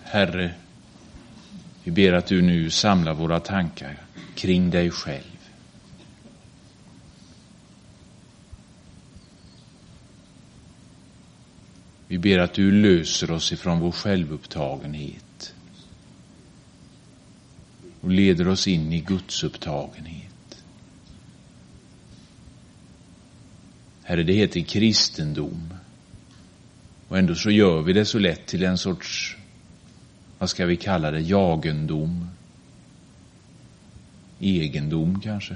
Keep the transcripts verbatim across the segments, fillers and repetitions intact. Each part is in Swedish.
Herre, vi ber att du nu samlar våra tankar kring dig själv. Vi ber att du löser oss ifrån vår självupptagenhet och leder oss in i Guds upptagenhet. Herre, det heter kristendom. Och ändå så gör vi det så lätt till en sorts, vad ska vi kalla det, jagendom. Egendom kanske.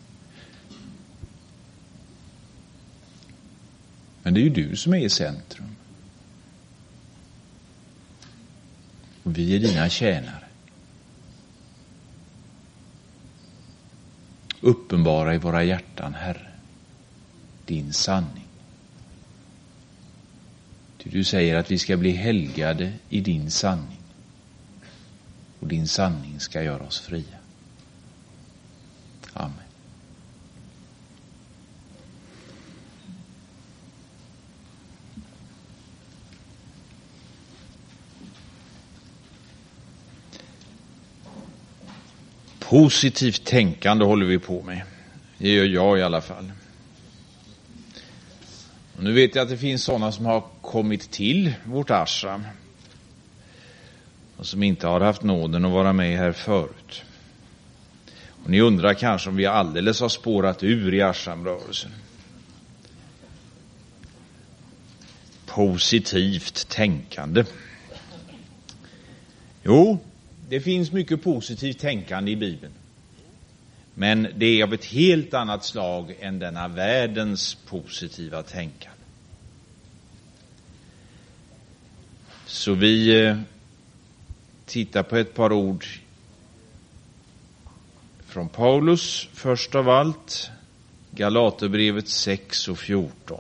Men det är ju du som är i centrum. Och vi är dina tjänare. Uppenbara i våra hjärtan, Herre, din sanning. Ty du säger att vi ska bli helgade i din sanning. Och din sanning ska göra oss fria. Amen. Positivt tänkande håller vi på med. Det gör jag i alla fall. Och nu vet jag att det finns sådana som har kommit till vårt ashram och som inte har haft nåden att vara med här förut. Och ni undrar kanske om vi alldeles har spårat ur i ashramrörelsen. Positivt tänkande. Jo, det finns mycket positivt tänkande i Bibeln. Men det är av ett helt annat slag än denna världens positiva tänkande. Så vi eh, tittar på ett par ord från Paulus, först av allt, Galaterbrevet sex och fjorton.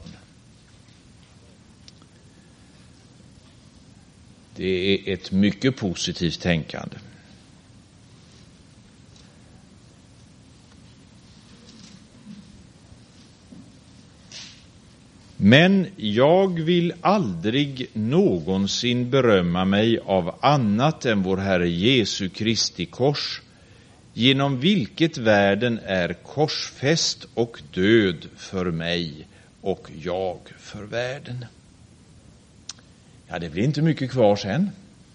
Det är ett mycket positivt tänkande. Men jag vill aldrig någonsin berömma mig av annat än vår Herre Jesu Kristi kors, genom vilket världen är korsfäst och död för mig och jag för världen. Ja, det blir inte mycket kvar sen.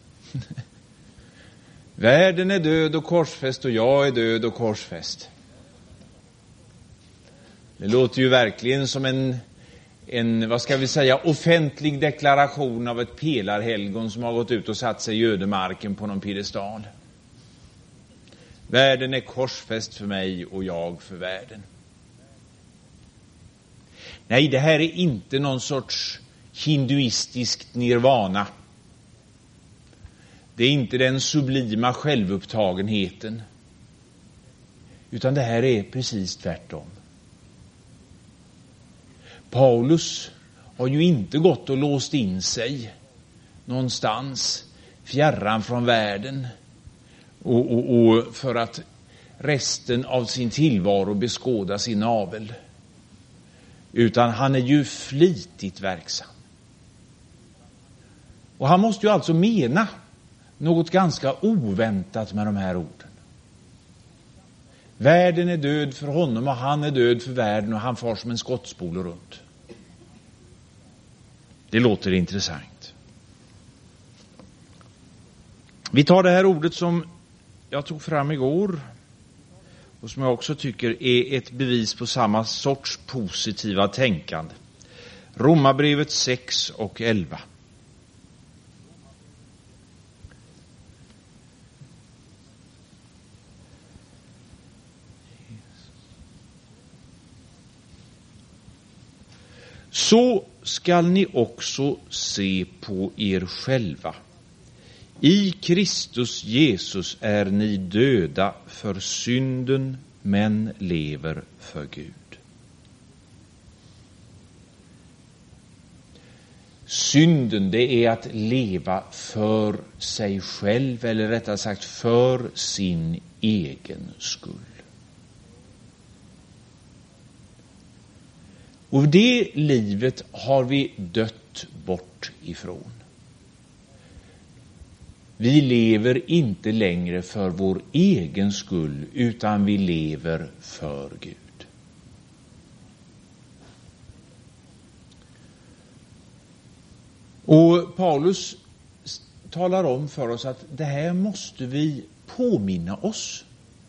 Världen är död och korsfäst och jag är död och korsfäst. Det låter ju verkligen som en, en vad ska vi säga, offentlig deklaration av ett pelarhelgon som har gått ut och satt sig i ödemarken på någon piedestal. Världen är korsfäst för mig och jag för världen. Nej, det här är inte någon sorts hinduistiskt nirvana. Det är inte den sublima självupptagenheten. Utan det här är precis tvärtom. Paulus har ju inte gått och låst in sig någonstans fjärran från världen och, och, och för att resten av sin tillvaro beskåda sin navel. Utan han är ju flitigt verksam. Och han måste ju alltså mena något ganska oväntat med de här orden. Världen är död för honom och han är död för världen och han far som en skottspole runt. Det låter intressant. Vi tar det här ordet som jag tog fram igår och som jag också tycker är ett bevis på samma sorts positiva tänkande. Romarbrevet sex och elva. Så skall ni också se på er själva. I Kristus Jesus är ni döda för synden, men lever för Gud. Synden, det är att leva för sig själv, eller rättare sagt för sin egen skull. Och det livet har vi dött bort ifrån. Vi lever inte längre för vår egen skull, utan vi lever för Gud. Och Paulus talar om för oss att det här måste vi påminna oss.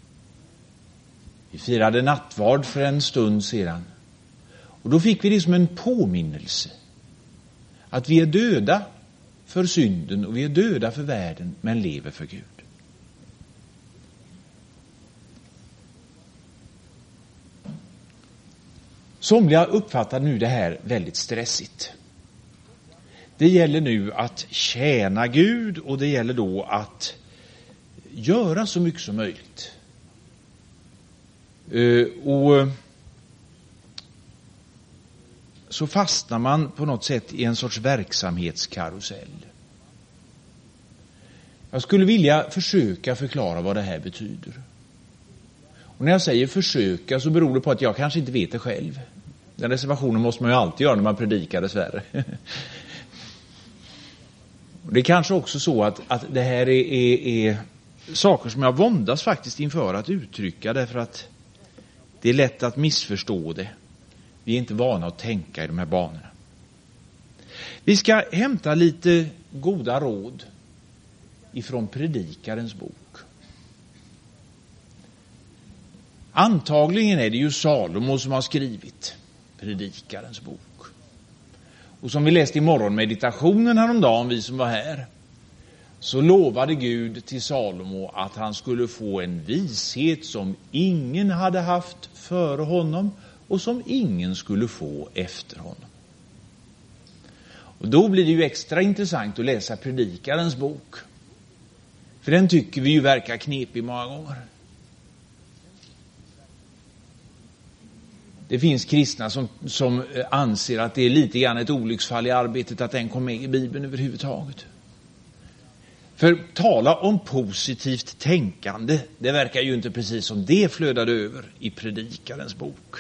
Vi firade nattvard för en stund sedan. Och då fick vi det som en påminnelse. Att vi är döda för synden och vi är döda för världen, men lever för Gud. Somliga uppfattar nu det här väldigt stressigt. Det gäller nu att tjäna Gud och det gäller då att göra så mycket som möjligt. Och så fastnar man på något sätt i en sorts verksamhetskarusell. Jag skulle vilja försöka förklara vad det här betyder. Och när jag säger försöka så beror det på att jag kanske inte vet det själv. Den reservationen måste man ju alltid göra när man predikar, dessvärre. Det är kanske också så att, att det här är, är, är saker som jag våndas faktiskt inför att uttrycka, därför att det är lätt att missförstå det. Vi är inte vana att tänka i de här banorna. Vi ska hämta lite goda råd ifrån Predikarens bok. Antagligen är det ju Salomo som har skrivit Predikarens bok. Och som vi läste i morgonmeditationen häromdagen, vi som var här, så lovade Gud till Salomo att han skulle få en vishet som ingen hade haft före honom och som ingen skulle få efter honom. Och då blir det ju extra intressant att läsa Predikarens bok. För den tycker vi ju verkar knepig många gånger. Det finns kristna som, som anser att det är lite grann ett olycksfall i arbetet att den kom med i Bibeln överhuvudtaget. För tala om positivt tänkande, det verkar ju inte precis som det flödade över i Predikarens bok.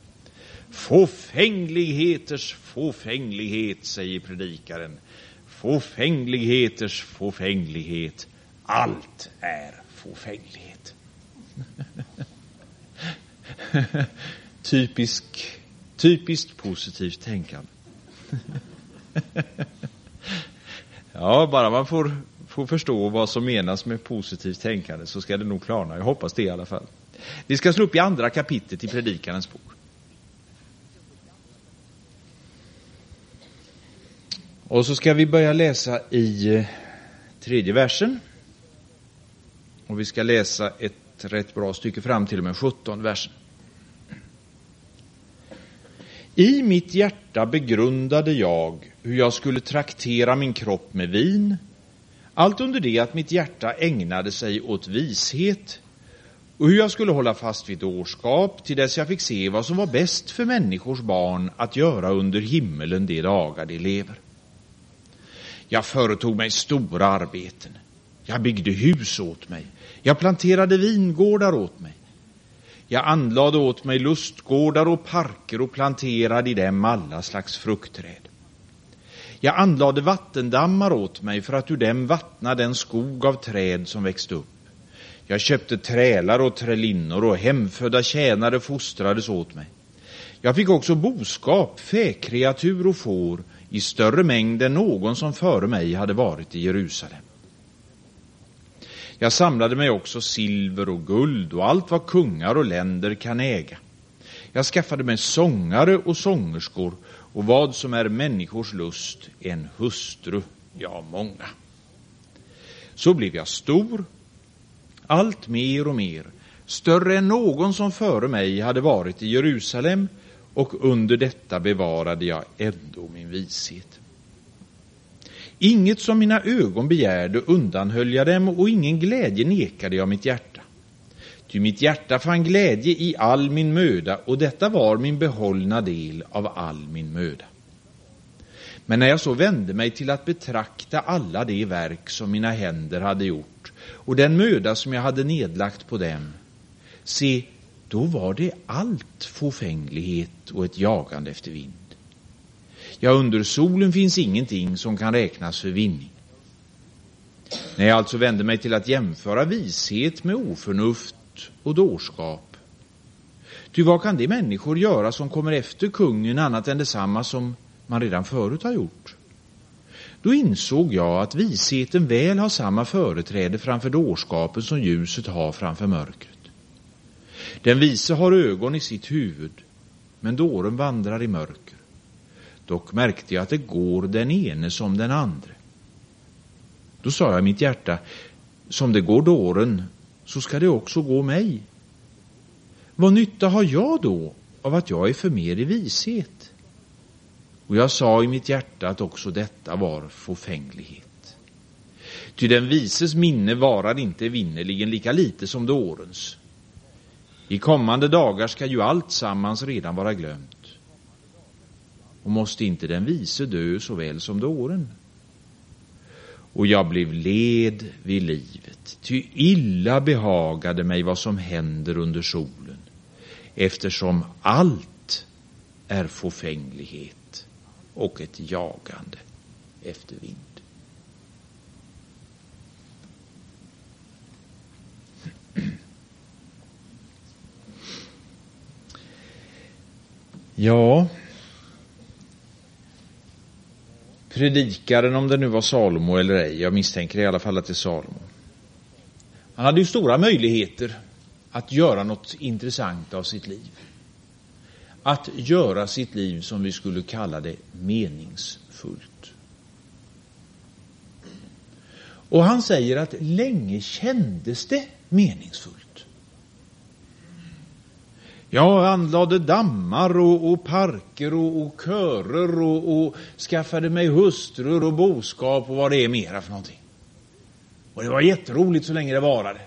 Fåfängligheters fåfänglighet, säger predikaren. Fåfängligheters fåfänglighet. Allt är fåfänglighet. Typisk, typiskt positivt tänkande. Ja, bara man får, får förstå vad som menas med positivt tänkande så ska det nog klarna. Jag hoppas det i alla fall. Vi ska slå upp i andra kapitlet i Predikarens bok. Och så ska vi börja läsa i tredje versen. Och vi ska läsa ett rätt bra stycke fram till och med sjuttonde versen. I mitt hjärta begrundade jag hur jag skulle traktera min kropp med vin, allt under det att mitt hjärta ägnade sig åt vishet, och hur jag skulle hålla fast vid dårskap till dess jag fick se vad som var bäst för människors barn att göra under himmelen de dagar de lever. Jag företog mig stora arbeten. Jag byggde hus åt mig. Jag planterade vingårdar åt mig. Jag anlade åt mig lustgårdar och parker och planterade i dem alla slags fruktträd. Jag anlade vattendammar åt mig för att ur dem vattna den skog av träd som växte upp. Jag köpte trälar och trälinnor och hemfödda tjänare fostrades åt mig. Jag fick också boskap, fäkreatur och får i större mängd än någon som före mig hade varit i Jerusalem. Jag samlade mig också silver och guld och allt vad kungar och länder kan äga. Jag skaffade mig sångare och sångerskor och vad som är människors lust, en hustru, ja många. Så blev jag stor, allt mer och mer, större än någon som före mig hade varit i Jerusalem, och under detta bevarade jag ändå min vishet. Inget som mina ögon begärde undanhöll jag dem, och ingen glädje nekade jag mitt hjärta. Ty mitt hjärta fann glädje i all min möda, och detta var min behållna del av all min möda. Men när jag så vände mig till att betrakta alla de verk som mina händer hade gjort, och den möda som jag hade nedlagt på dem, se, då var det allt fåfänglighet och ett jagande efter vind. Ja, under solen finns ingenting som kan räknas för vinning. När jag alltså vände mig till att jämföra vishet med oförnuft och dårskap. Ty vad kan de människor göra som kommer efter kungen annat än detsamma som man redan förut har gjort? Då insåg jag att visheten väl har samma företräde framför dårskapen som ljuset har framför mörkret. Den vise har ögon i sitt huvud, men dåren vandrar i mörker. Dock märkte jag att det går den ene som den andre. Då sa jag i mitt hjärta, som det går dåren, så ska det också gå mig. Vad nytta har jag då av att jag är för mer i vishet? Och jag sa i mitt hjärta att också detta var förfänglighet. Ty den vises minne varar inte vinnerligen lika lite som dårens. I kommande dagar ska ju allt sammans redan vara glömt. Och måste inte den vise dö så väl som dåren? Och jag blev led vid livet, ty illa behagade mig vad som händer under solen, eftersom allt är förfänglighet och ett jagande efter vind. Ja, predikaren, om det nu var Salomo eller ej, jag misstänker i alla fall att det är Salomo. Han hade ju stora möjligheter att göra något intressant av sitt liv. Att göra sitt liv, som vi skulle kalla det, meningsfullt. Och han säger att länge kändes det meningsfullt. Jag anlade dammar och, och parker och, och körer och, och skaffade mig hustrur och boskap och vad det är mera för någonting. Och det var jätteroligt så länge det varade.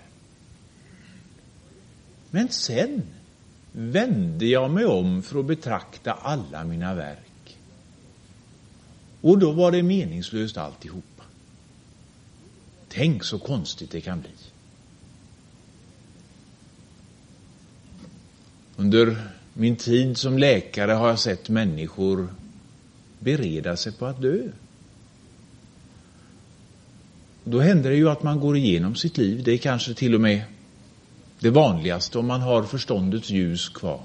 Men sen vände jag mig om för att betrakta alla mina verk. Och då var det meningslöst alltihopa. Tänk så konstigt det kan bli. Under min tid som läkare har jag sett människor bereda sig på att dö. Då händer det ju att man går igenom sitt liv. Det är kanske till och med det vanligaste om man har förståndets ljus kvar.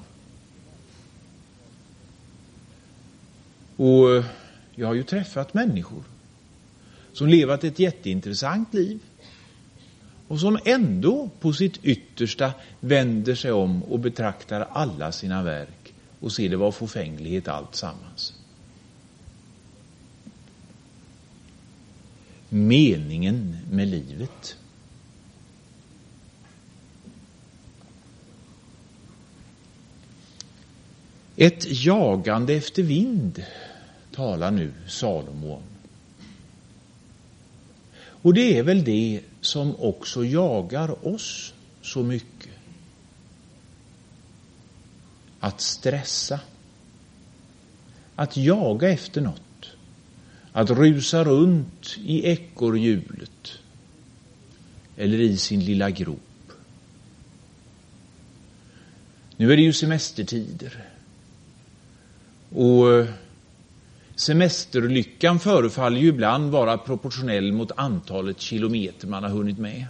Och jag har ju träffat människor som levat ett jätteintressant liv och som ändå på sitt yttersta vänder sig om och betraktar alla sina verk och ser det var förfänglighet allt sammans. Meningen med livet. Ett jagande efter vind talar nu Salomo om. Och det är väl det som också jagar oss så mycket. Att stressa. Att jaga efter något. Att rusa runt i ekorrhjulet. Eller i sin lilla grop. Nu är det ju semestertider. Och semesterlyckan förefaller ju ibland vara proportionell mot antalet kilometer man har hunnit med.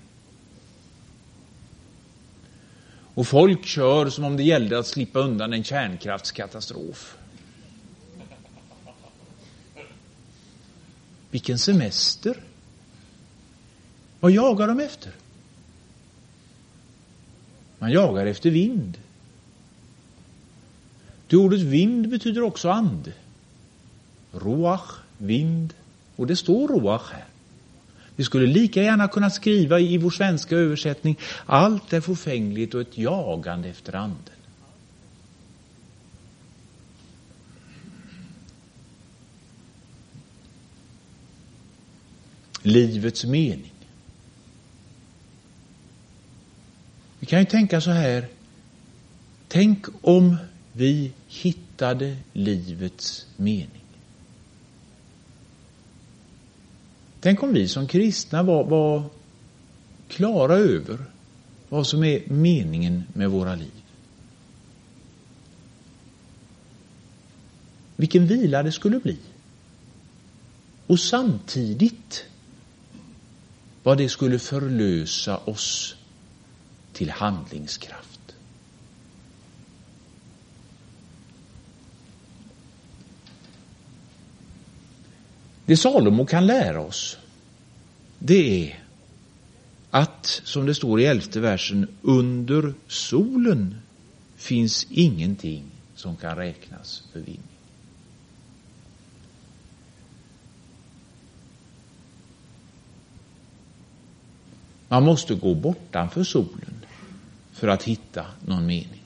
Och folk kör som om det gällde att slippa undan en kärnkraftskatastrof. Vilken semester! Vad jagar de efter? Man jagar efter vind. Det ordet vind betyder också ande. Ruach, vind. Och det står ruach här. Vi skulle lika gärna kunna skriva i vår svenska översättning: allt är förfängligt och ett jagande efter anden. Livets mening. Vi kan ju tänka så här. Tänk om vi hittade livets mening. Tänk om vi som kristna var, var klara över vad som är meningen med våra liv. Vilken vila det skulle bli. Och samtidigt vad det skulle förlösa oss till handlingskraft. Det Salomo kan lära oss, det är att, som det står i elfte versen, under solen finns ingenting som kan räknas för vinning. Man måste gå bortanför solen för att hitta någon mening.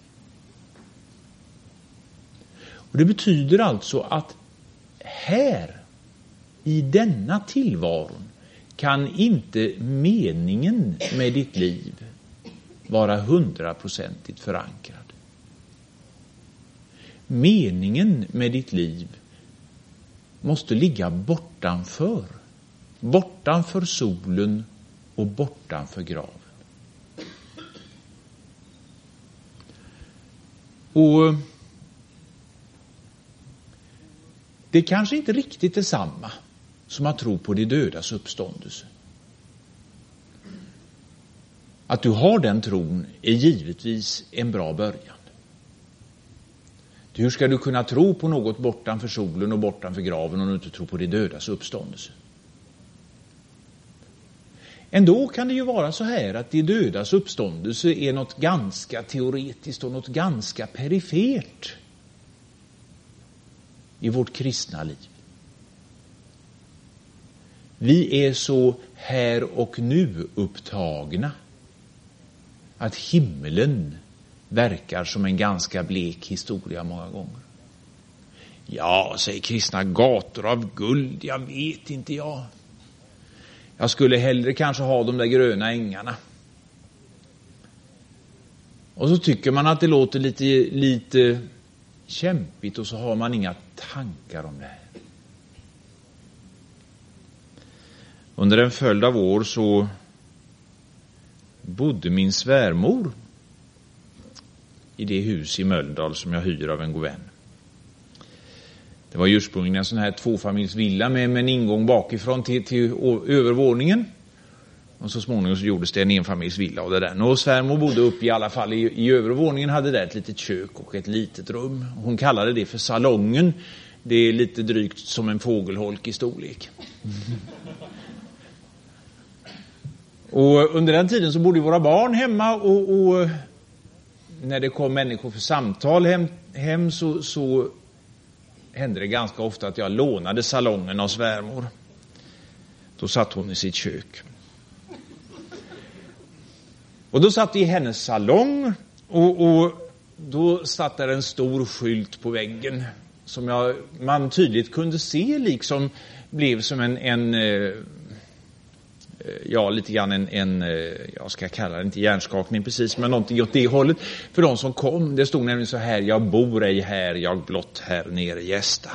Och det betyder alltså att här, i denna tillvaron, kan inte meningen med ditt liv vara hundraprocentigt förankrad. Meningen med ditt liv måste ligga bortanför. Bortanför solen och bortanför graven. Och det kanske inte riktigt är samma som att tro på de dödas uppståndelse. Att du har den tron är givetvis en bra början. Hur ska du kunna tro på något bortanför solen och bortanför graven om du inte tror på de dödas uppståndelse? Ändå kan det ju vara så här att de dödas uppståndelse är något ganska teoretiskt och något ganska perifert i vårt kristna liv. Vi är så här och nu upptagna att himlen verkar som en ganska blek historia många gånger. Ja, säger kristna, gator av guld, jag vet inte jag. Jag skulle hellre kanske ha de där gröna ängarna. Och så tycker man att det låter lite, lite kämpigt och så har man inga tankar om det här. Under en följd av år så bodde min svärmor i det hus i Mölndal som jag hyr av en god vän. Det var ursprungligen en sån här tvåfamiljsvilla med, med en ingång bakifrån till, till övervåningen. Och så småningom så gjordes det en enfamiljsvilla av det där. Och svärmor bodde upp i alla fall i, i övervåningen, hade där ett litet kök och ett litet rum. Hon kallade det för salongen. Det är lite drygt som en fågelholk i storlek. Och under den tiden så bodde våra barn hemma och, och när det kom människor för samtal hem, hem så, så hände det ganska ofta att jag lånade salongen av svärmor. Då satt hon i sitt kök. Och då satt vi i hennes salong och, och då satt där en stor skylt på väggen som jag, man tydligt kunde se liksom blev som en, en ja, lite grann en, en, jag ska kalla det inte hjärnskakning precis, men någonting åt det hållet för de som kom. Det stod nämligen så här: jag bor ej här, jag blott här nere gästar.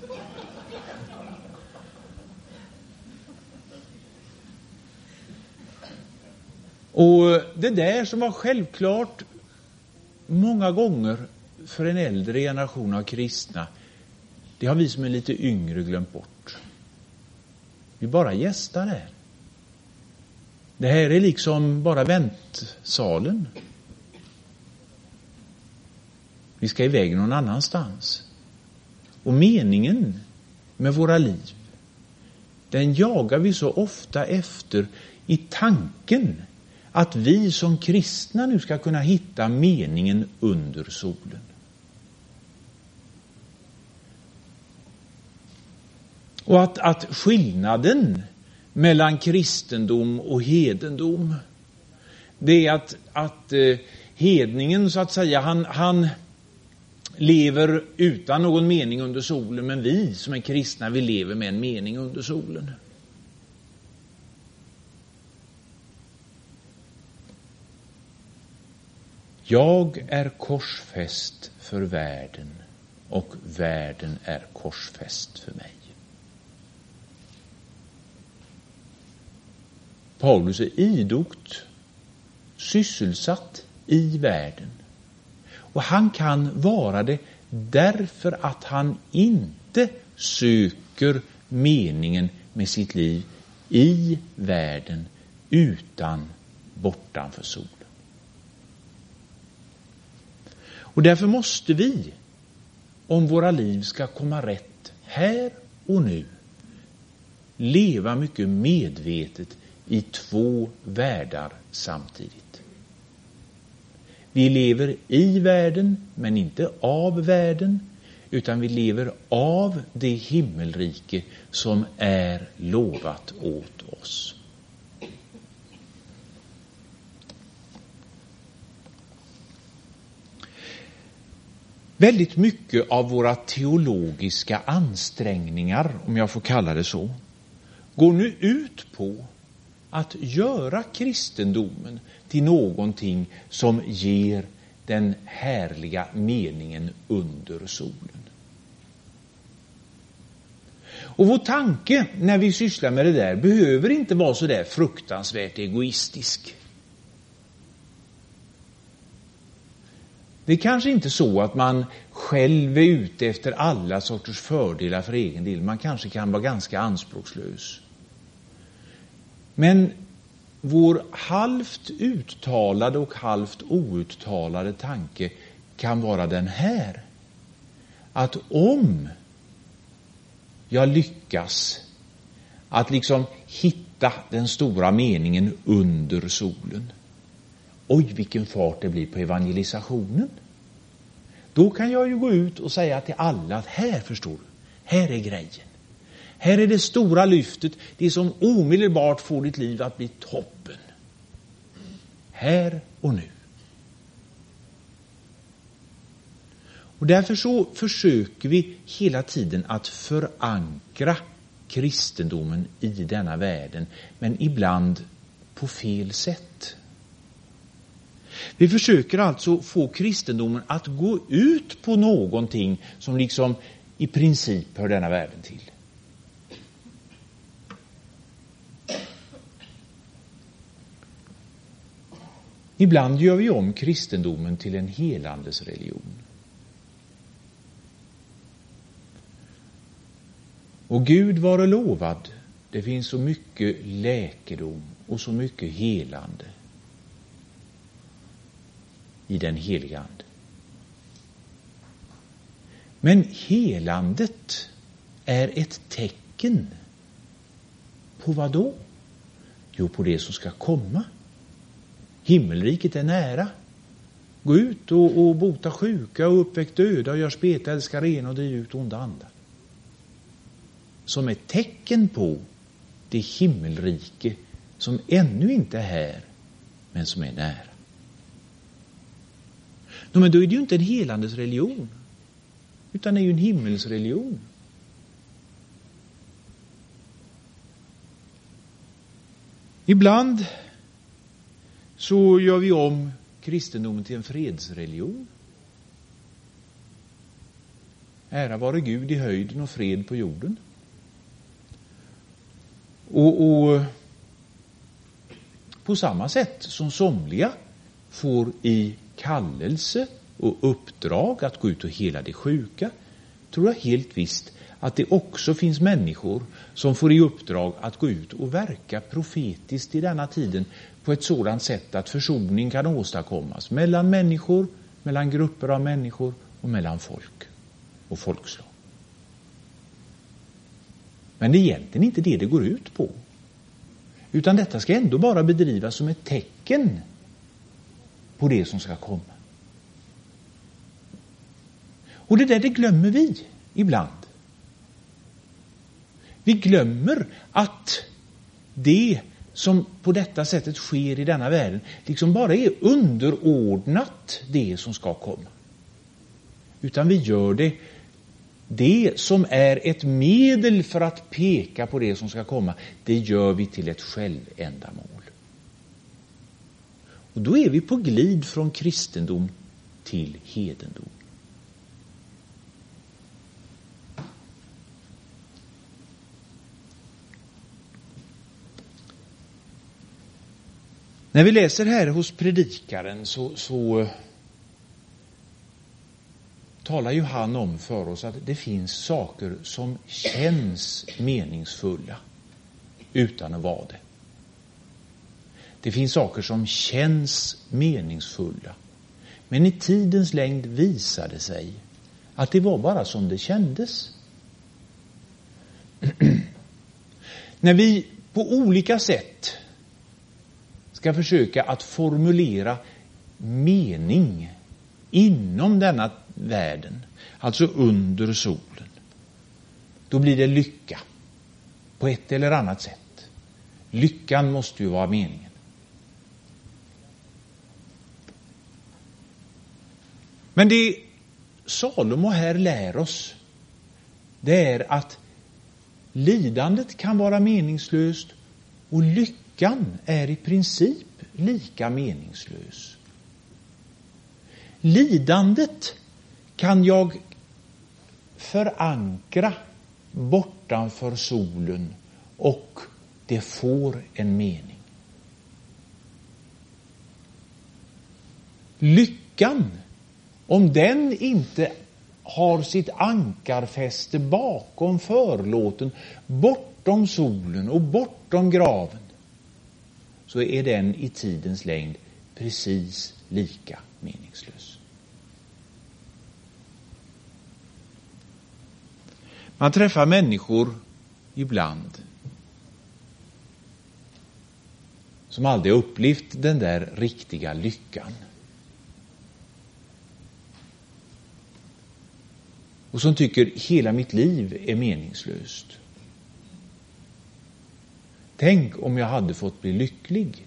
Och det där som var självklart många gånger för en äldre generation av kristna, det har vi som är lite yngre glömt bort. Vi bara gästar här. Det här är liksom bara väntsalen. Vi ska iväg någon annanstans. Och meningen med våra liv, den jagar vi så ofta efter i tanken att vi som kristna nu ska kunna hitta meningen under solen. Och att, att skillnaden mellan kristendom och hedendom, det är att, att eh, hedningen så att säga, han, han lever utan någon mening under solen, men vi som är kristna, vi lever med en mening under solen. Jag är korsfäst för världen och världen är korsfäst för mig. Paulus är idogt sysselsatt i världen. Och han kan vara det därför att han inte söker meningen med sitt liv i världen, utan bortanför solen. Och därför måste vi, om våra liv ska komma rätt här och nu, leva mycket medvetet i två världar samtidigt. Vi lever i världen, men inte av världen, utan vi lever av det himmelrike som är lovat åt oss. Väldigt mycket av våra teologiska ansträngningar, om jag får kalla det så, går nu ut på att göra kristendomen till någonting som ger den härliga meningen under solen. Och vår tanke när vi sysslar med det där behöver inte vara så där fruktansvärt egoistisk. Det är kanske inte så att man själv är ute efter alla sorters fördelar för egen del. Man kanske kan vara ganska anspråkslös. Men vår halvt uttalade och halvt outtalade tanke kan vara den här. Att om jag lyckas att liksom hitta den stora meningen under solen, oj vilken fart det blir på evangelisationen. Då kan jag ju gå ut och säga till alla att här förstår du, här är grejen. Här är det stora lyftet, det som omedelbart får ditt liv att bli toppen. Här och nu. Och därför så försöker vi hela tiden att förankra kristendomen i denna världen, men ibland på fel sätt. Vi försöker alltså få kristendomen att gå ut på någonting som liksom i princip hör denna världen till. Ibland gör vi om kristendomen till en helandes religion. Och Gud vare lovad, det finns så mycket läkedom och så mycket helande i den heliga ande. Men helandet är ett tecken på vad då? Jo, på det som ska komma. Himmelriket är nära. Gå ut och, och bota sjuka och uppväck döda och gör speta, älskar rena och driv ut onda andar. Som ett tecken på det himmelrike som ännu inte är här, men som är nära. No, men då är det ju inte en helandes religion, utan det är ju en himmelsreligion. Ibland så gör vi om kristendomen till en fredsreligion. Ära vare Gud i höjden och fred på jorden. Och, och på samma sätt som somliga får i kallelse och uppdrag att gå ut och hela de sjuka, tror jag helt visst att det också finns människor som får i uppdrag att gå ut och verka profetiskt i denna tiden på ett sådant sätt att försoning kan åstadkommas mellan människor, mellan grupper av människor och mellan folk och folkslag. Men det är egentligen inte det det går ut på. Utan detta ska ändå bara bedrivas som ett tecken på det som ska komma. Och det där det glömmer vi ibland. Vi glömmer att det som på detta sättet sker i denna världen liksom bara är underordnat det som ska komma. Utan vi gör det Det som är ett medel för att peka på det som ska komma, det gör vi till ett självändamål. Och då är vi på glid från kristendom till hedendom. När vi läser här hos predikaren så, så talar ju han om för oss att det finns saker som känns meningsfulla utan att vara det. Det finns saker som känns meningsfulla. Men i tidens längd visade det sig att det var bara som det kändes. När vi på olika sätt ska försöka att formulera mening inom denna världen, alltså under solen, då blir det lycka på ett eller annat sätt. Lyckan måste ju vara meningen. Men det Salomo här lär oss, det är att lidandet kan vara meningslöst och lyckan är i princip lika meningslös. Lidandet kan jag förankra bortanför solen och det får en mening. Lyckan, om den inte har sitt ankarfäste bakom förlåten, bortom solen och bortom graven, så är den i tidens längd precis lika meningslös. Man träffar människor ibland som aldrig upplevt den där riktiga lyckan. Och som tycker hela mitt liv är meningslöst. Tänk om jag hade fått bli lycklig.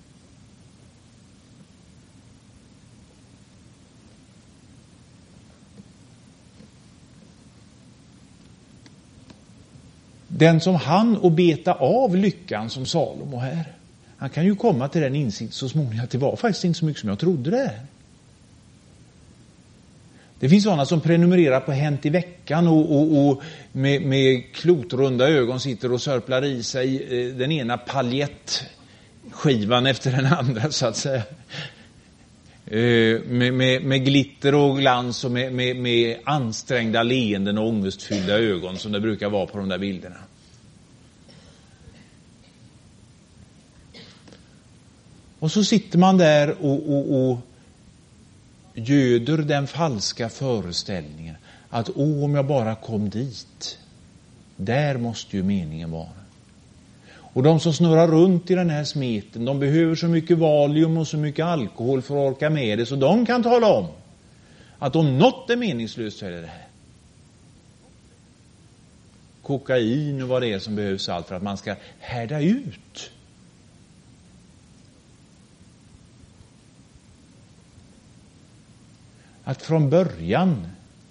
Den som han och beta av lyckan som Salomo här, han kan ju komma till den insikt så småningom att det var faktiskt inte så mycket som jag trodde det är. Det finns sådana som prenumererar på Hänt i veckan och, och, och med, med klotrunda ögon sitter och sörplar i sig eh, den ena paljettskivan efter den andra, så att säga. Eh, med, med, med glitter och glans och med, med, med ansträngda leenden och ångestfyllda ögon som det brukar vara på de där bilderna. Och så sitter man där och, och, och göder den falska föreställningen att åh, om jag bara kom dit, där måste ju meningen vara. Och de som snurrar runt i den här smeten, de behöver så mycket valium och så mycket alkohol för att orka med det, så de kan tala om att om något är meningslöst så är det det här. Kokain och vad det är som behövs, allt för att man ska härda ut. Att från början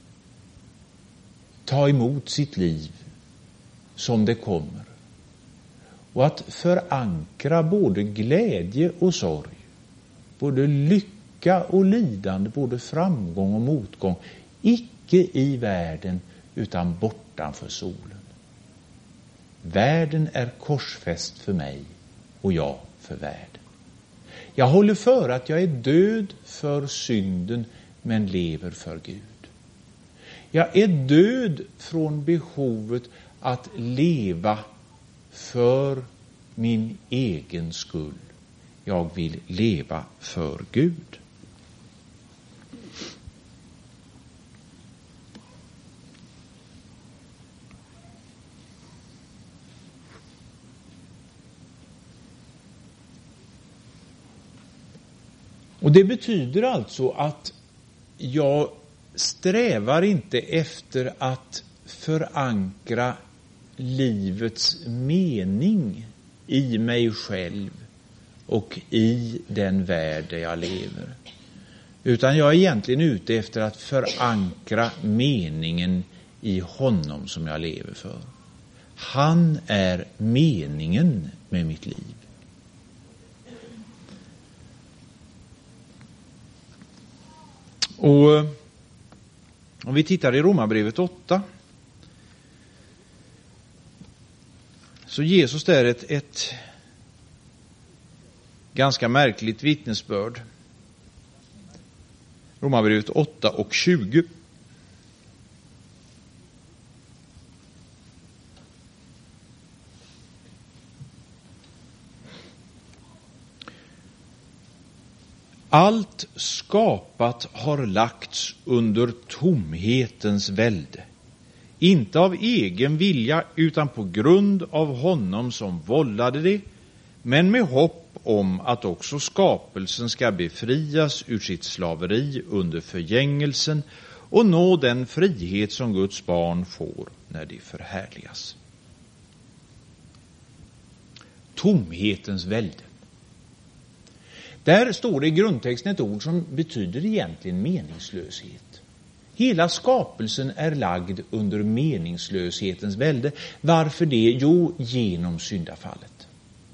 ta emot sitt liv som det kommer. Och att förankra både glädje och sorg, både lycka och lidande, både framgång och motgång, icke i världen utan bortanför solen. Världen är korsfäst för mig och jag för världen. Jag håller för att jag är död för synden men lever för Gud. Jag är död från behovet att leva för min egen skull. Jag vill leva för Gud. Och det betyder alltså att jag strävar inte efter att förankra livets mening i mig själv och i den värld där jag lever. Utan jag är egentligen ute efter att förankra meningen i honom som jag lever för. Han är meningen med mitt liv. Och om vi tittar i Romarbrevet åtta, så Jesus där ett, ett ganska märkligt vittnesbörd. Romarbrevet åtta och tjugo. Allt skapat har lagts under tomhetens välde. Inte av egen vilja utan på grund av honom som vållade det, men med hopp om att också skapelsen ska befrias ur sitt slaveri under förgängelsen och nå den frihet som Guds barn får när de förhärligas. Tomhetens välde. Där står det i grundtexten ett ord som betyder egentligen meningslöshet. Hela skapelsen är lagd under meningslöshetens välde. Varför det? Jo, genom syndafallet.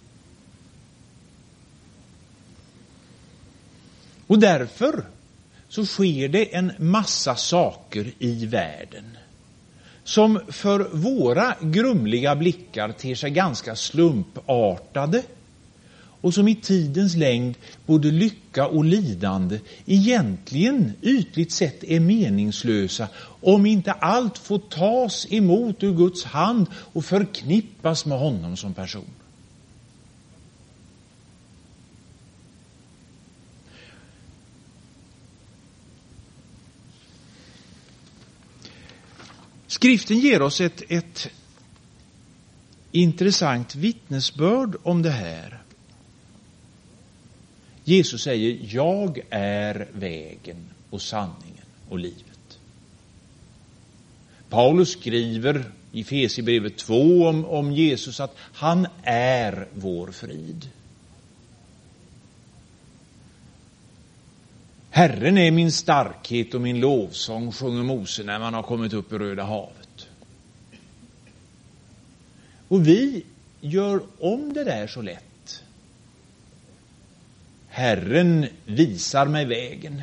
Och därför så sker det en massa saker i världen som för våra grumliga blickar ter sig ganska slumpartade och som i tidens längd både lycka och lidande egentligen ytligt sett är meningslösa om inte allt får tas emot ur Guds hand och förknippas med honom som person. Skriften ger oss ett, ett intressant vittnesbörd om det här. Jesus säger, jag är vägen och sanningen och livet. Paulus skriver i Efesierbrevet två om, om Jesus att han är vår frid. Herren är min starkhet och min lovsång, sjunger Mose när man har kommit upp i Röda havet. Och vi gör om det där så lätt. Herren visar mig vägen.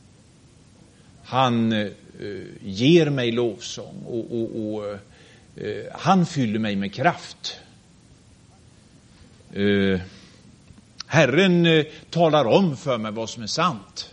Han eh, ger mig lovsång och, och, och eh, han fyller mig med kraft. Eh, Herren eh, talar om för mig vad som är sant.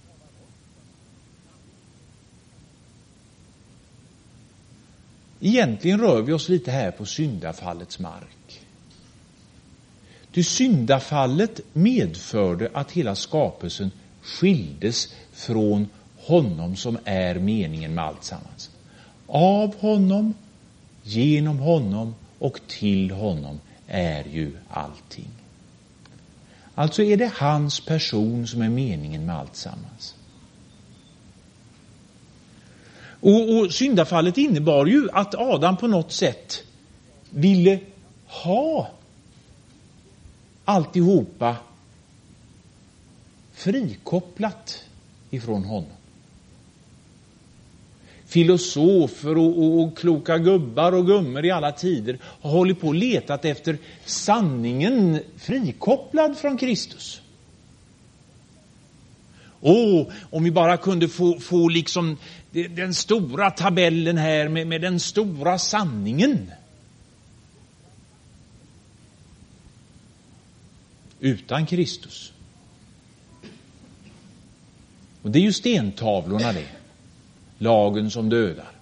Egentligen rör vi oss lite här på syndafallets mark. Ty syndafallet medförde att hela skapelsen skildes från honom som är meningen med allt sammans. Av honom, genom honom och till honom är ju allting. Alltså är det hans person som är meningen med allt sammans. Och, och syndafallet innebar ju att Adam på något sätt ville ha alltihopa frikopplat ifrån honom. Filosofer och, och, och kloka gubbar och gummor i alla tider har hållit på och letat efter sanningen frikopplad från Kristus. Åh, om vi bara kunde få, få liksom den stora tabellen här med, med den stora sanningen. Utan Kristus. Och det är ju stentavlorna det. Lagen som dödar.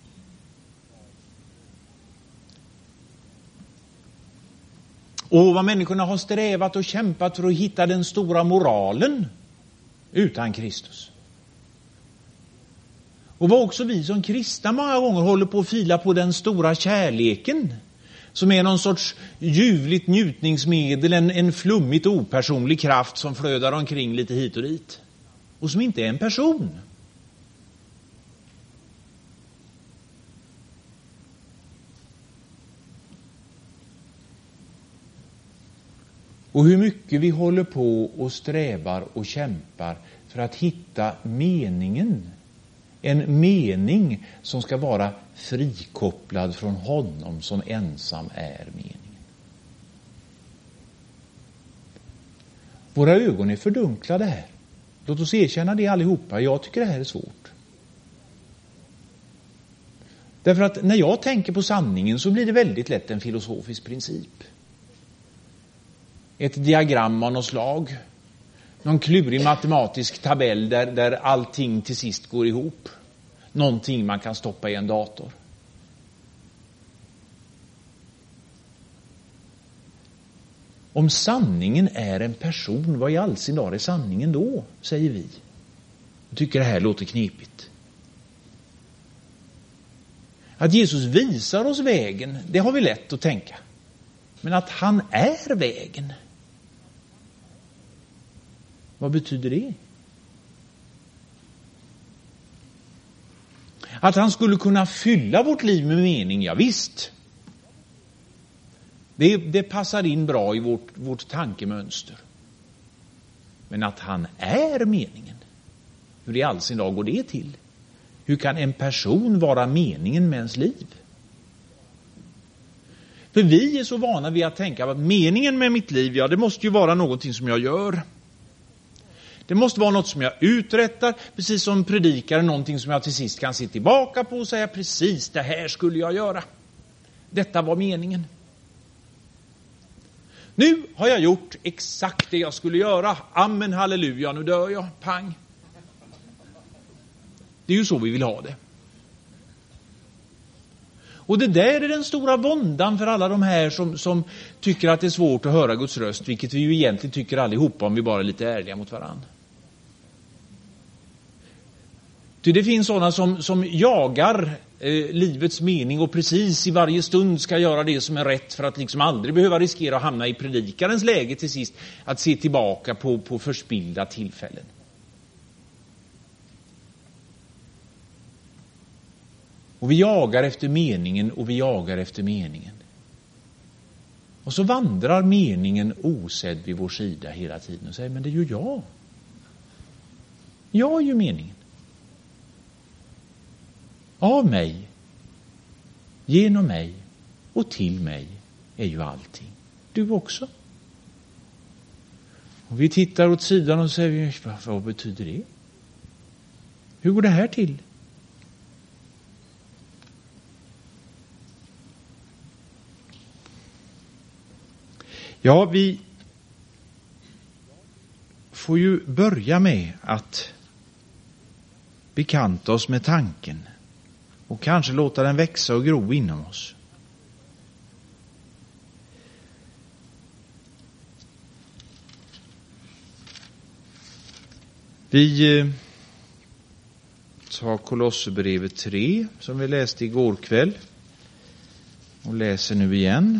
Och vad människorna har strävat och kämpat för att hitta den stora moralen utan Kristus. Och vad också vi som kristna många gånger håller på att fila på den stora kärleken som är någon sorts ljuvligt njutningsmedel, en, en flummigt opersonlig kraft som flödar omkring lite hit och dit och som inte är en person. Och hur mycket vi håller på och strävar och kämpar för att hitta meningen. En mening som ska vara frikopplad från honom som ensam är meningen. Våra ögon är fördunklade här. Låt oss erkänna det allihopa. Jag tycker det här är svårt. Därför att när jag tänker på sanningen så blir det väldigt lätt en filosofisk princip. Ett diagram av något slag. Någon klurig matematisk tabell där, där allting till sist går ihop. Någonting man kan stoppa i en dator. Om sanningen är en person, vad i all sin dar är sanningen då, säger vi. Jag tycker det här låter knepigt. Att Jesus visar oss vägen, det har vi lätt att tänka. Men att han är vägen, vad betyder det? Att han skulle kunna fylla vårt liv med mening, ja visst. Det, det passar in bra i vårt, vårt tankemönster. Men att han är meningen, hur i all sin dag går det till? Hur kan en person vara meningen med ens liv? För vi är så vana vid att tänka att meningen med mitt liv, ja det måste ju vara någonting som jag gör. Det måste vara något som jag uträttar, precis som predikare, någonting som jag till sist kan se tillbaka på och säga precis det här skulle jag göra. Detta var meningen. Nu har jag gjort exakt det jag skulle göra. Amen, halleluja, nu dör jag. Pang. Det är ju så vi vill ha det. Och det där är den stora våndan för alla de här som, som tycker att det är svårt att höra Guds röst, vilket vi ju egentligen tycker allihopa om vi bara är lite ärliga mot varandra. Ty det finns sådana som, som jagar eh, livets mening och precis i varje stund ska göra det som är rätt för att liksom aldrig behöva riskera att hamna i predikarens läge till sist, att se tillbaka på, på förspillda tillfällen. Och vi jagar efter meningen och vi jagar efter meningen. Och så vandrar meningen osedd vid vår sida hela tiden och säger, men det är ju jag. Jag är ju meningen. Av mig, genom mig och till mig är ju allting. Du också. Och vi tittar åt sidan och säger, vad, vad betyder det? Hur går det här till? Ja, vi får ju börja med att bekanta oss med tanken och kanske låta den växa och gro inom oss. Vi tar Kolosserbrevet tre som vi läste igår kväll och läser nu igen.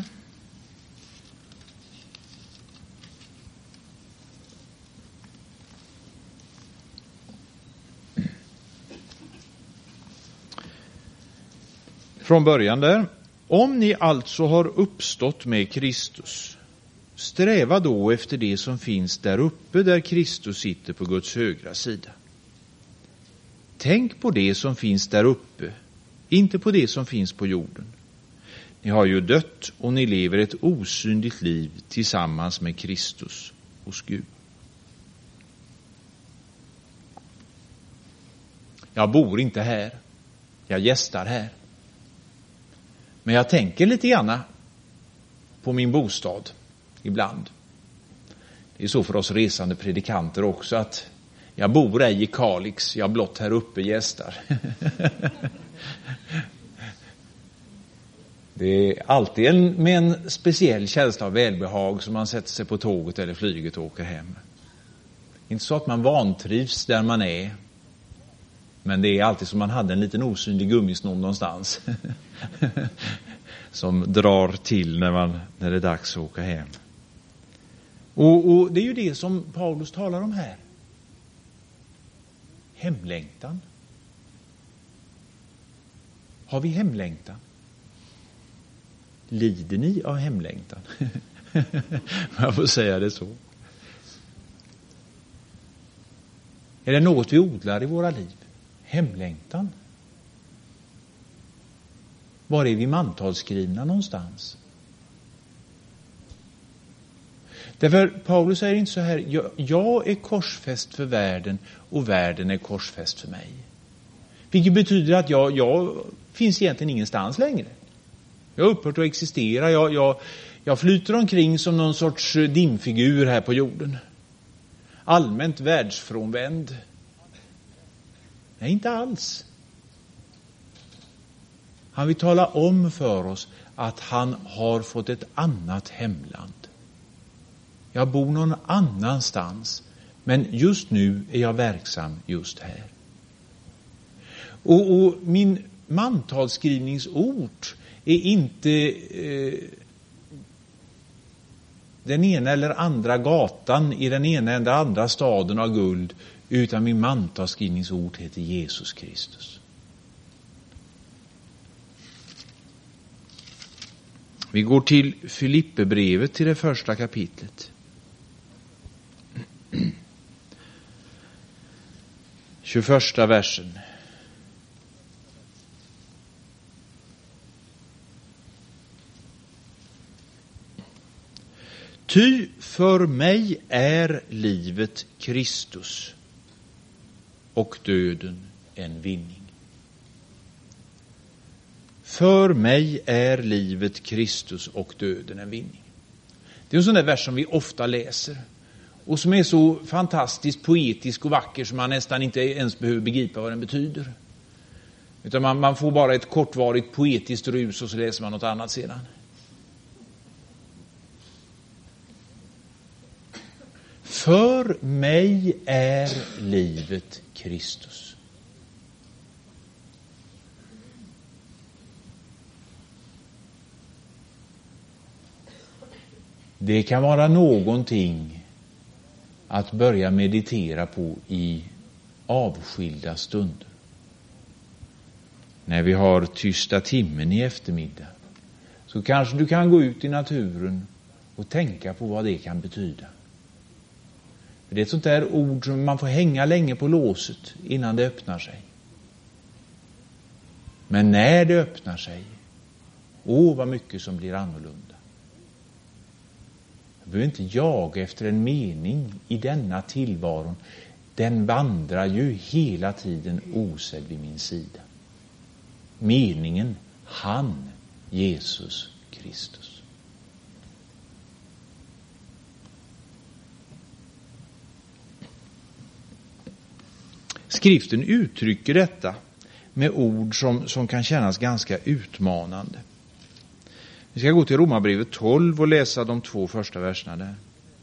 Från början där. Om ni alltså har uppstått med Kristus, sträva då efter det som finns där uppe där Kristus sitter på Guds högra sida. Tänk på det som finns där uppe, inte på det som finns på jorden. Ni har ju dött och ni lever ett osynligt liv tillsammans med Kristus hos Gud. Jag bor inte här, jag gästar här. Men jag tänker lite grann på min bostad ibland. Det är så för oss resande predikanter också, att jag bor ej i Kalix, jag blott här uppe gästar. Det är alltid en, med en speciell känsla av välbehag som man sätter sig på tåget eller flyget och åker hem. Inte så att man vantrivs där man är, men det är alltid som man hade en liten osynlig gummisnodd någonstans som drar till när, man, när det är dags att åka hem. Och, och det är ju det som Paulus talar om här. Hemlängtan. Har vi hemlängtan? Lider ni av hemlängtan? Jag får säga det så. Är det något vi odlar i våra liv? Hemlängtan. Var är vi mantalsskrivna någonstans? Därför Paulus säger inte så här, jag, jag är korsfäst för världen och världen är korsfäst för mig. Vilket betyder att jag, jag finns egentligen ingenstans längre. Jag har upphört att existera, jag, jag, jag flyter omkring som någon sorts dimfigur här på jorden. Allmänt världsfrånvänd. Nej, inte alls. Han vill tala om för oss att han har fått ett annat hemland. Jag bor någon annanstans. Men just nu är jag verksam just här. Och, och min mantalsskrivningsort är inte eh, den ena eller andra gatan i den ena eller andra staden av guld, utan min mantalsskrivningsort heter Jesus Kristus. Vi går till Filippebrevet, till det första kapitlet. tjugoförsta versen. Ty för mig är livet Kristus och döden en vinning. För mig är livet Kristus och döden en vinning. Det är en sån där vers som vi ofta läser och som är så fantastiskt poetisk och vacker som man nästan inte ens behöver begripa vad den betyder. Utan man, man får bara ett kortvarigt poetiskt rus och så läser man något annat sedan. För mig är livet Kristus. Det kan vara någonting att börja meditera på i avskilda stunder. När vi har tysta timmen i eftermiddag, så kanske du kan gå ut i naturen och tänka på vad det kan betyda. För det är ett sånt där ord som man får hänga länge på låset innan det öppnar sig. Men när det öppnar sig, åh vad mycket som blir annorlunda. Jag behöver inte jaga efter en mening i denna tillvaron. Den vandrar ju hela tiden osedd vid min sida. Meningen, han, Jesus Kristus. Skriften uttrycker detta med ord som, som kan kännas ganska utmanande. Vi ska gå till Romarbrevet tolv och läsa de två första verserna där.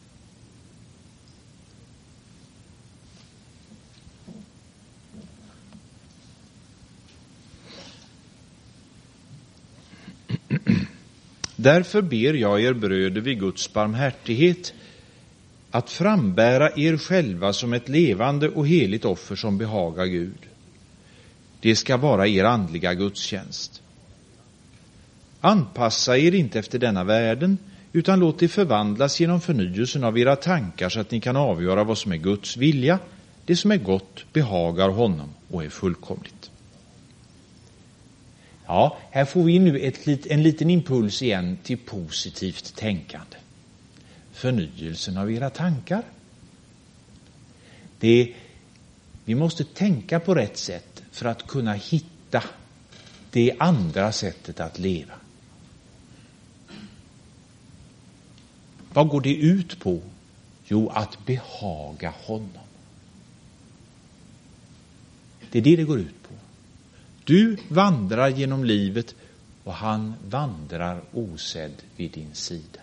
Därför ber jag er bröder vid Guds barmhärtighet att frambära er själva som ett levande och heligt offer som behagar Gud. Det ska vara er andliga gudstjänst. Anpassa er inte efter denna världen, utan låt er förvandlas genom förnyelsen av era tankar så att ni kan avgöra vad som är Guds vilja, det som är gott, behagar honom och är fullkomligt. Ja, här får vi nu ett, en liten impuls igen till positivt tänkande. Förnyelsen av era tankar. Det, vi måste tänka på rätt sätt för att kunna hitta det andra sättet att leva. Vad går det ut på? Jo, att behaga honom. Det är det det går ut på. Du vandrar genom livet och han vandrar osedd vid din sida.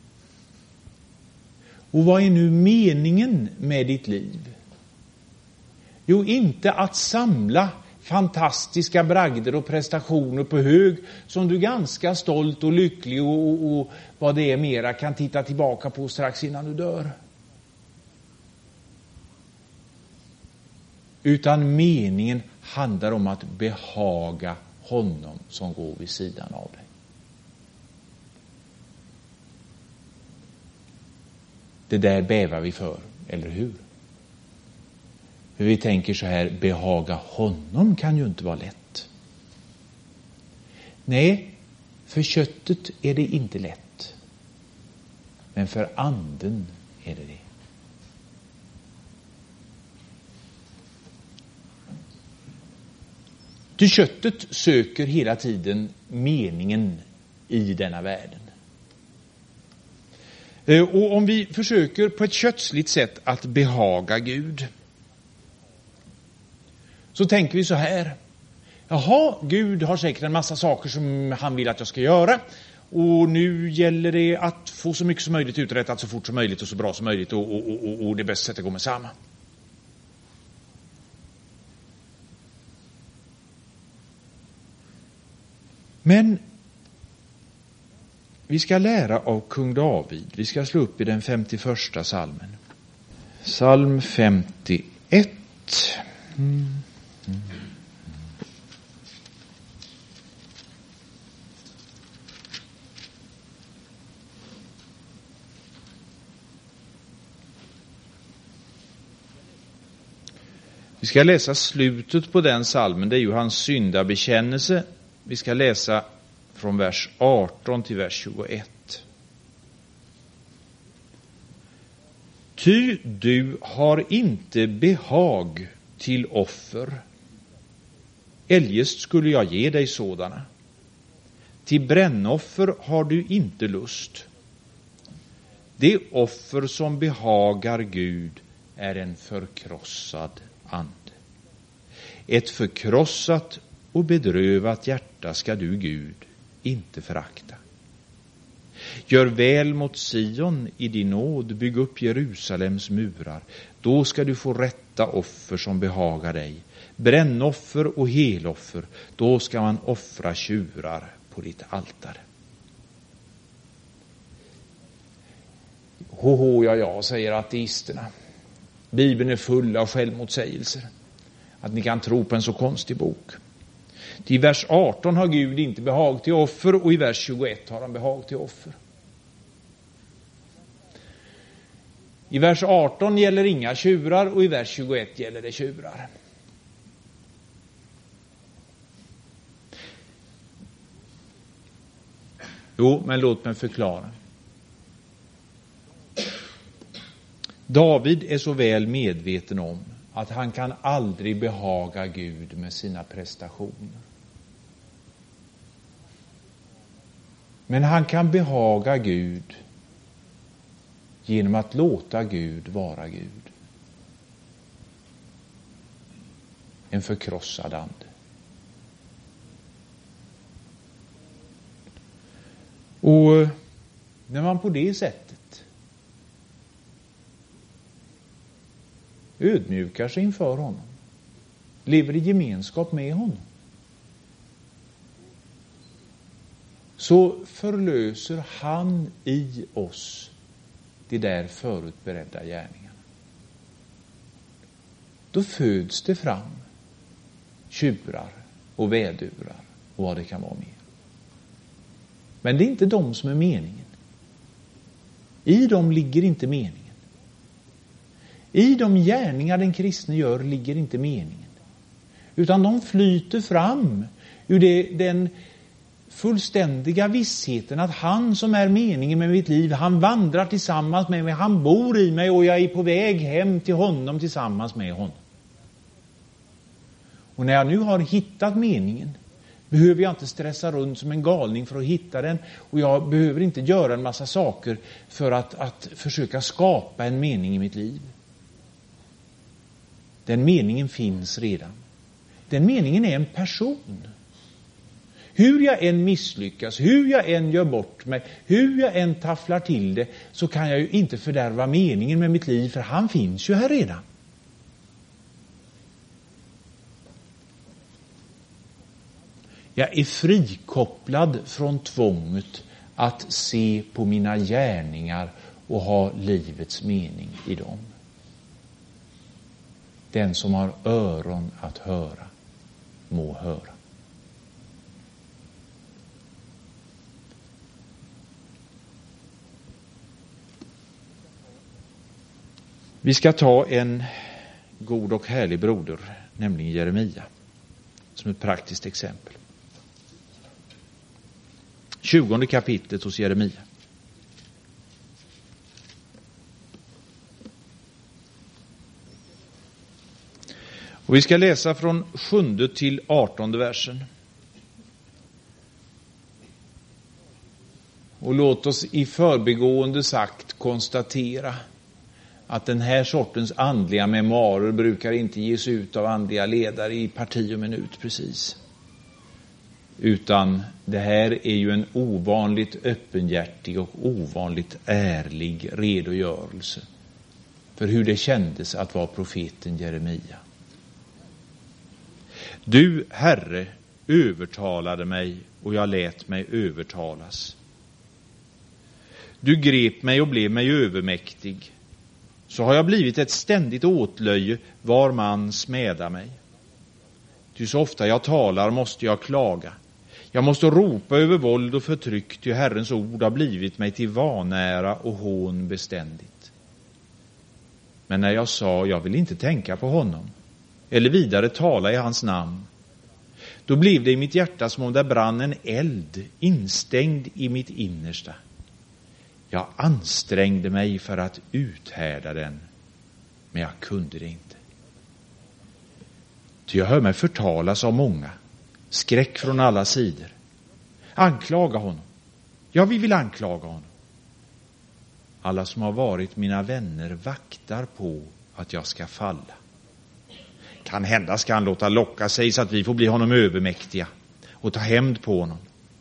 Och vad är nu meningen med ditt liv? Jo, inte att samla fantastiska bragder och prestationer på hög som du ganska stolt och lycklig och, och, och vad det är mera kan titta tillbaka på strax innan du dör. Utan meningen handlar om att behaga honom som går vid sidan av dig. Det där bävar vi för, eller hur? För vi tänker så här, behaga honom kan ju inte vara lätt. Nej, för köttet är det inte lätt. Men för anden är det det. Ty köttet söker hela tiden meningen i denna världen. Och om vi försöker på ett kötsligt sätt att behaga Gud, så tänker vi så här: jaha, Gud har säkert en massa saker som han vill att jag ska göra, och nu gäller det att få så mycket som möjligt uträttat så fort som möjligt och så bra som möjligt och, och, och, och det bästa sättet går med samma. Men vi ska lära av kung David. Vi ska slå upp i den femtioförsta salmen. Psalm femtioett. Mm. Mm. Vi ska läsa slutet på den salmen. Det är ju hans syndabekännelse. Vi ska läsa från vers arton till vers tjugoett. Ty du har inte behag till offer, eljest skulle jag ge dig sådana. Till brännoffer har du inte lust. Det offer som behagar Gud är en förkrossad ande. Ett förkrossat och bedrövat hjärta ska du, Gud, inte förakta. Gör väl mot Sion i din nåd, bygg upp Jerusalems murar. Då ska du få rätta offer som behagar dig. Brännoffer och heloffer, då ska man offra tjurar på ditt altare. Hoho, ja, ja, säger ateisterna. Bibeln är full av självmotsägelser. Att ni kan tro på en så konstig bok. I vers arton har Gud inte behag till offer och i vers tjugoett har han behag till offer. I vers arton gäller inga tjurar och i vers tjugoett gäller det tjurar. Jo, men låt mig förklara. David är så väl medveten om att han kan aldrig behaga Gud med sina prestationer. Men han kan behaga Gud genom att låta Gud vara Gud. En förkrossad ande. Och när man på det sättet ödmjukar sig inför honom, lever i gemenskap med honom, så förlöser han i oss de där förutberedda gärningarna. Då föds det fram tjurar och vädurar och vad det kan vara mer. Men det är inte de som är meningen. I dem ligger inte meningen. I de gärningar den kristne gör ligger inte meningen. Utan de flyter fram ur det, den fullständiga vissheten att han som är meningen med mitt liv, han vandrar tillsammans med mig, han bor i mig och jag är på väg hem till honom tillsammans med honom. Och när jag nu har hittat meningen behöver jag inte stressa runt som en galning för att hitta den, och jag behöver inte göra en massa saker för att, att försöka skapa en mening i mitt liv. Den meningen finns redan. Den meningen är en person. Hur jag än misslyckas, hur jag än gör bort mig, hur jag än tafflar till det, så kan jag ju inte fördärva meningen med mitt liv, för han finns ju här redan. Jag är frikopplad från tvånget att se på mina gärningar och ha livets mening i dem. Den som har öron att höra må höra. Vi ska ta en god och härlig broder, nämligen Jeremia, som ett praktiskt exempel. tjugonde kapitlet hos Jeremia. Och vi ska läsa från sjunde till artonde versen. Och låt oss i förbigående sagt konstatera att den här sortens andliga memoarer brukar inte ges ut av andliga ledare i parti och minut precis. Utan det här är ju en ovanligt öppenhjärtig och ovanligt ärlig redogörelse för hur det kändes att vara profeten Jeremia. Du, Herre, övertalade mig och jag lät mig övertalas. Du grep mig och blev mig övermäktig. Så har jag blivit ett ständigt åtlöje var man smädar mig. Ty så ofta jag talar måste jag klaga. Jag måste ropa över våld och förtryck, ty Herrens ord har blivit mig till vanära och hån beständigt. Men när jag sa, jag vill inte tänka på honom, eller vidare tala i hans namn, då blev det i mitt hjärta som om det brann en eld instängd i mitt innersta. Jag ansträngde mig för att uthärda den, men jag kunde det inte. Ty jag hör mig förtalas av många, skräck från alla sidor. Anklaga honom. Ja, vi vill anklaga honom. Alla som har varit mina vänner vaktar på att jag ska falla. Kan hända ska han låta locka sig så att vi får bli honom övermäktiga och ta hämnd på honom.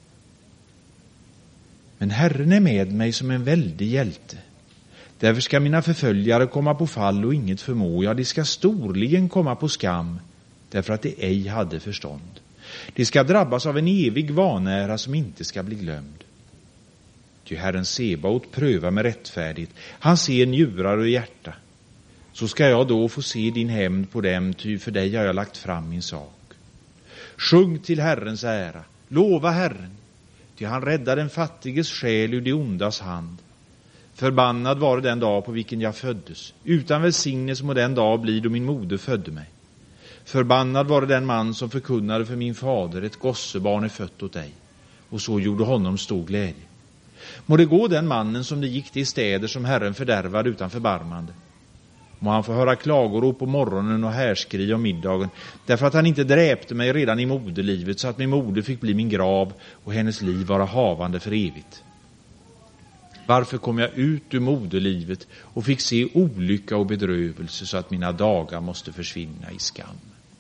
Men Herren är med mig som en väldig hjälte. Därför ska mina förföljare komma på fall och inget förmå. Ja, de ska storligen komma på skam, därför att de ej hade förstånd. De ska drabbas av en evig vanära som inte ska bli glömd. Ty Herren Sebaot prövar med rättfärdigt. Han ser njurar och hjärta. Så ska jag då få se din hämnd på dem, ty för dig har jag lagt fram min sak. Sjung till Herrens ära, lova Herren, ty han räddar den fattiges själ ur de ondas hand. Förbannad var den dag på vilken jag föddes. Utan välsignelse må den dag bli då min moder födde mig. Förbannad var den man som förkunnade för min fader, ett gossebarn är fött åt dig. Och så gjorde honom stor glädje. Må det gå den mannen som det gick till städer som Herren fördärvade utan förbarmande. Må han få höra klagorop på morgonen och härskri om middagen, därför att han inte dräpte mig redan i moderlivet, så att min moder fick bli min grav och hennes liv vara havande för evigt. Varför kom jag ut ur moderlivet och fick se olycka och bedrövelse, så att mina dagar måste försvinna i skam?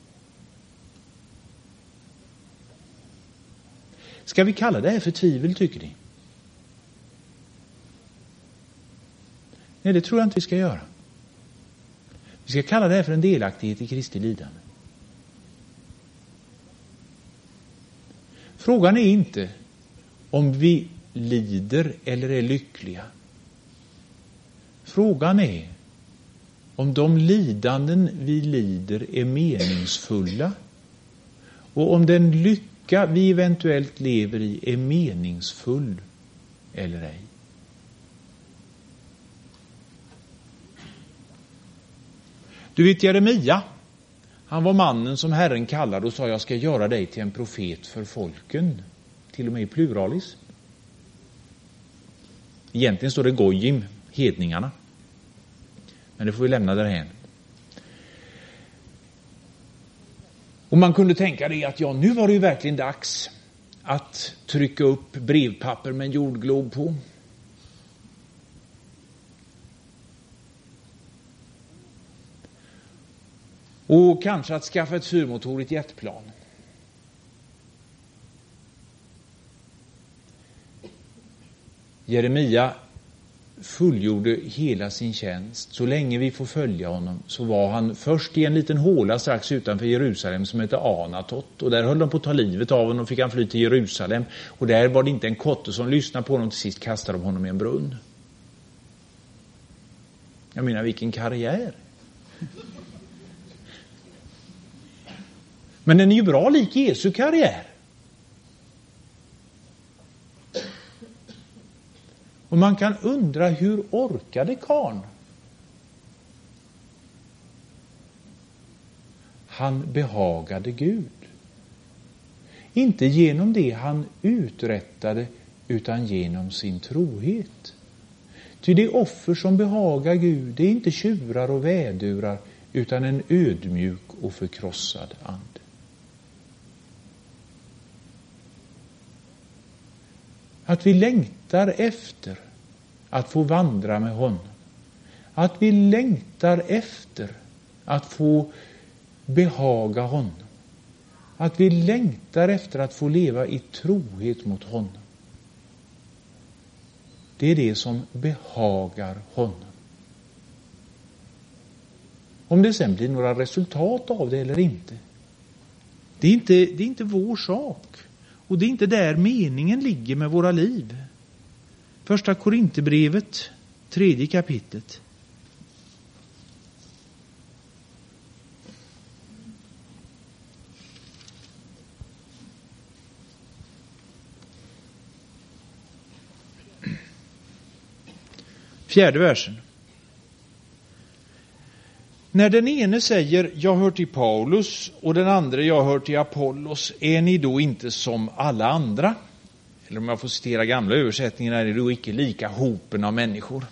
Ska vi kalla det här för tvivel, tycker ni? Nej, det tror jag inte vi ska göra. Vi ska kalla det här för en delaktighet i Kristi lidande. Frågan är inte om vi lider eller är lyckliga. Frågan är om de lidanden vi lider är meningsfulla, och om den lycka vi eventuellt lever i är meningsfull eller ej. Du vet, Jeremia, han var mannen som Herren kallade och sa, jag ska göra dig till en profet för folken, till och med i pluralis. Egentligen står det Gojim, hedningarna. Men det får vi lämna därhen. Och man kunde tänka det att ja, nu var det ju verkligen dags att trycka upp brevpapper med en jordglob på. Och kanske att skaffa ett fyrmotorigt jetplan. Jeremia fullgjorde hela sin tjänst. Så länge vi får följa honom så var han först i en liten håla strax utanför Jerusalem som heter Anatot. Och där höll de på att ta livet av honom och fick han fly till Jerusalem. Och där var det inte en kotte som lyssnade på honom. Till sist kastade de honom i en brunn. Jag menar, vilken karriär. Men den är ju bra lik Jesu karriär. Och man kan undra, hur orkade karln? Han behagade Gud. Inte genom det han uträttade, utan genom sin trohet. Ty det offer som behagar Gud, det är inte tjurar och vädurar, utan en ödmjuk och förkrossad ande. Att vi längtar efter att få vandra med honom. Att vi längtar efter att få behaga honom. Att vi längtar efter att få leva i trohet mot honom. Det är det som behagar honom. Om det sen blir några resultat av det eller inte, det är inte, det är inte vår sak. Och det är inte där meningen ligger med våra liv. Första Korinthierbrevet, tredje kapitlet. Fjärde versen. När den ene säger jag hör till Paulus och den andra jag hör till Apollos, är ni då inte som alla andra? Eller om jag får citera gamla översättningen, är det då icke lika hopen av människor?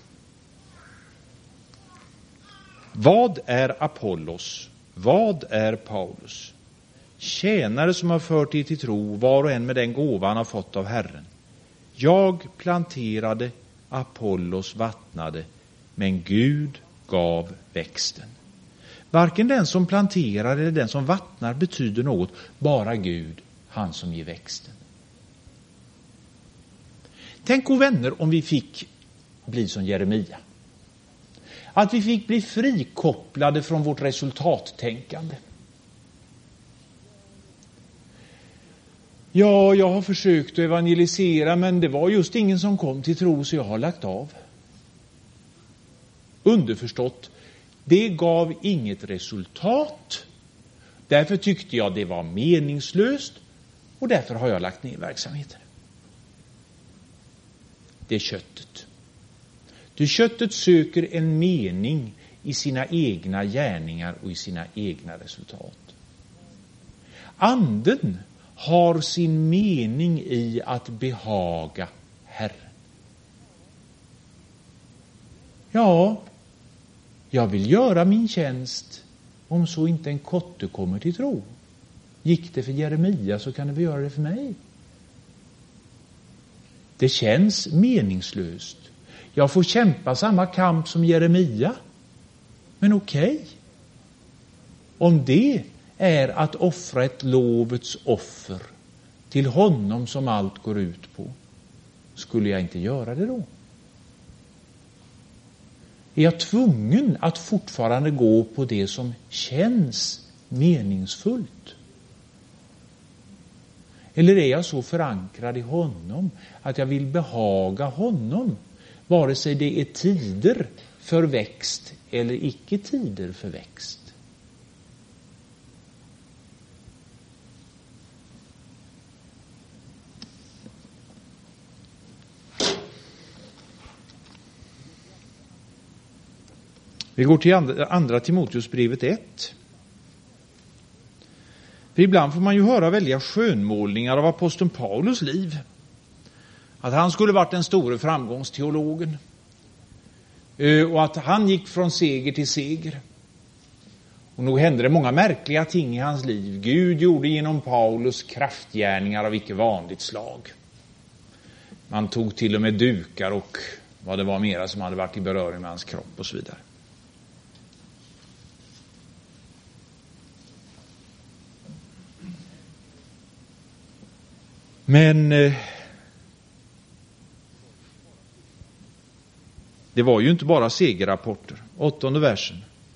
Vad är Apollos? Vad är Paulus? Tjänare som har fört er till tro, var och en med den gåva han har fått av Herren. Jag planterade, Apollos vattnade, men Gud gav växten. Varken den som planterar eller den som vattnar betyder något, bara Gud, han som ger växten. Tänk, o vänner, om vi fick bli som Jeremia. Att vi fick bli frikopplade från vårt resultattänkande. Ja, jag har försökt att evangelisera, men det var just ingen som kom till tro, så jag har lagt av. Underförstått, det gav inget resultat. Därför tyckte jag det var meningslöst och därför har jag lagt ner verksamheten. Det är köttet. Det köttet söker en mening i sina egna gärningar och i sina egna resultat. Anden har sin mening i att behaga Herren. Ja, jag vill göra min tjänst, om så inte en kotte kommer till tro. Gick det för Jeremia, så kan det väl göra det för mig. Det känns meningslöst. Jag får kämpa samma kamp som Jeremia. Men okej. Okay. Om det är att offra ett lovets offer till honom som allt går ut på, skulle jag inte göra det då? Är jag tvungen att fortfarande gå på det som känns meningsfullt? Eller är jag så förankrad i honom att jag vill behaga honom, vare sig det är tider för växt eller icke tider för växt? Vi går till andra, andra Timoteusbrevet ett. För ibland får man ju höra väldiga skönmålningar av aposteln Paulus liv. Att han skulle varit den store framgångsteologen. Och att han gick från seger till seger. Och nog hände det många märkliga ting i hans liv. Gud gjorde genom Paulus kraftgärningar av icke vanligt slag. Man tog till och med dukar och vad det var mera som hade varit i beröring med hans kropp och så vidare. Men eh, det var ju inte bara segerrapporter. Åttonde versen.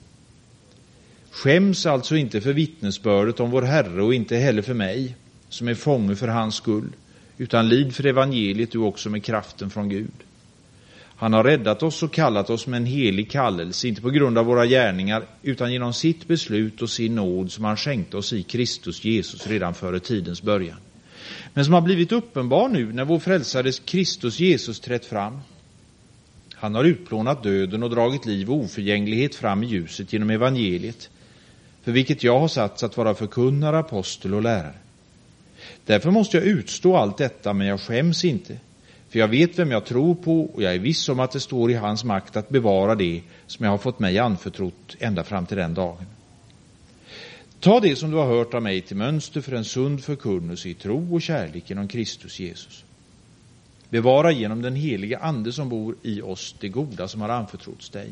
Skäms alltså inte för vittnesbördet om vår Herre och inte heller för mig som är fånge för hans skull, utan lid för evangeliet du också med kraften från Gud. Han har räddat oss och kallat oss med en helig kallelse, inte på grund av våra gärningar utan genom sitt beslut och sin nåd som han skänkte oss i Kristus Jesus redan före tidens början. Men som har blivit uppenbar nu när vår frälsare Kristus Jesus trätt fram. Han har utplånat döden och dragit liv och oförgänglighet fram i ljuset genom evangeliet, för vilket jag har satts att vara förkunnare, apostel och lärare. Därför måste jag utstå allt detta, men jag skäms inte, för jag vet vem jag tror på och jag är viss om att det står i hans makt att bevara det som jag har fått mig anförtrott ända fram till den dagen. Ta det som du har hört av mig till mönster för en sund förkunnelse i tro och kärlek genom Kristus Jesus. Bevara genom den heliga ande som bor i oss det goda som har anförtrotts dig.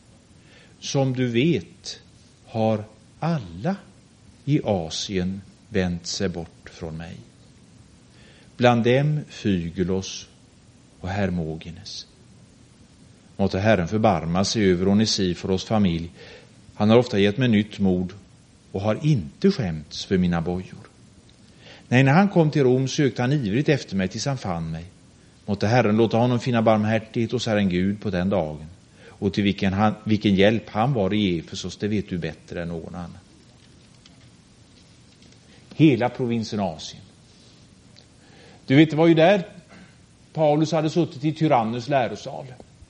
Som du vet har alla i Asien vänt sig bort från mig. Bland dem Fygelos och Hermogenes. Måtte Herren förbarma sig över Onesiforos familj. Han har ofta gett mig nytt mod och har inte skämts för mina bojor. Nej, när han kom till Rom sökte han ivrigt efter mig tills han fann mig. Måtte Herren låta honom finna barmhärtighet hos Herren Gud på den dagen. Och till vilken, han, vilken hjälp han var i Efesos, det vet du bättre än någon annan. Hela provinsen Asien. Du vet, det var ju där Paulus hade suttit i Tyrannus lärosal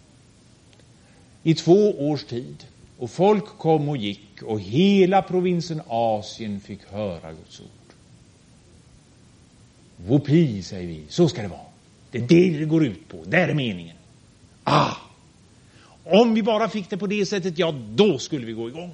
i två års tid. Och folk kom och gick och hela provinsen Asien fick höra Guds ord. Vopi, säger vi. Så ska det vara. Det är det det går ut på. Det är meningen. Ah! Om vi bara fick det på det sättet, ja, då skulle vi gå igång.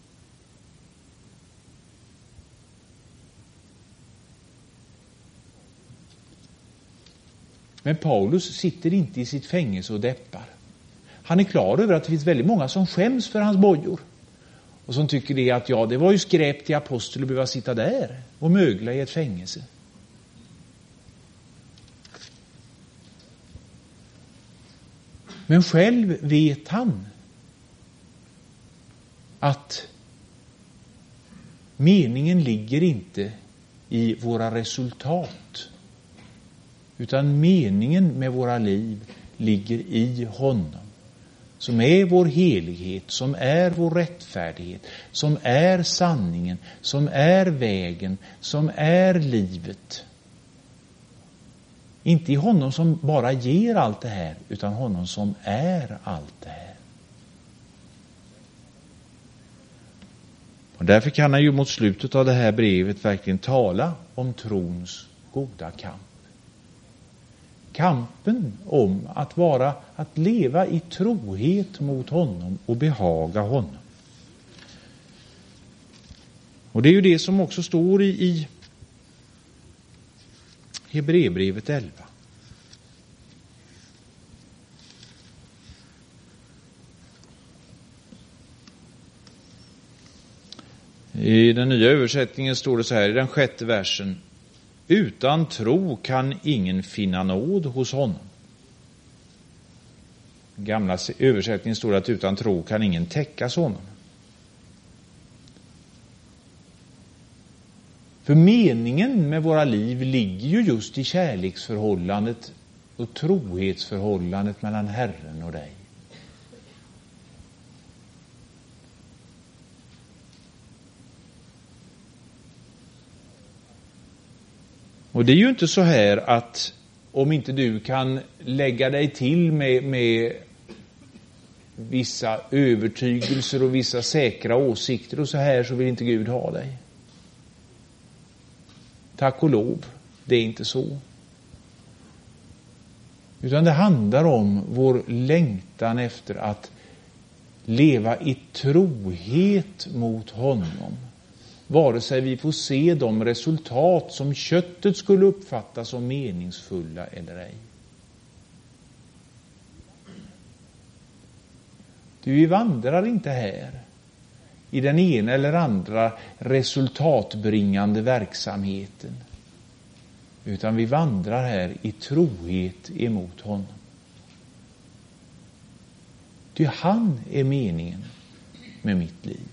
Men Paulus sitter inte i sitt fängelse och deppar. Han är klar över att det finns väldigt många som skäms för hans bojor. Och som tycker det att ja, det var ju skräp till apostel att behöva sitta där och mögla i ett fängelse. Men själv vet han att meningen ligger inte i våra resultat, utan meningen med våra liv ligger i honom, som är vår helighet, som är vår rättfärdighet, som är sanningen, som är vägen, som är livet. Inte i honom som bara ger allt det här, utan honom som är allt det här. Och därför kan han ju mot slutet av det här brevet verkligen tala om trons goda kamp. Kampen om att vara, att leva i trohet mot honom och behaga honom. Och det är ju det som också står i, i Hebreerbrevet elva. I den nya översättningen står det så här i den sjätte versen: utan tro kan ingen finna nåd hos honom. I den gamla översättningen står det att utan tro kan ingen täckas honom. För meningen med våra liv ligger ju just i kärleksförhållandet och trohetsförhållandet mellan Herren och dig. Och det är ju inte så här att om inte du kan lägga dig till med, med vissa övertygelser och vissa säkra åsikter och så här, så vill inte Gud ha dig. Tack och lov, det är inte så. Utan det handlar om vår längtan efter att leva i trohet mot honom. Vare sig vi får se de resultat som köttet skulle uppfatta som meningsfulla eller ej. Du, vi vandrar inte här i den ena eller andra resultatbringande verksamheten, utan vi vandrar här i trohet emot honom. Ty han är meningen med mitt liv.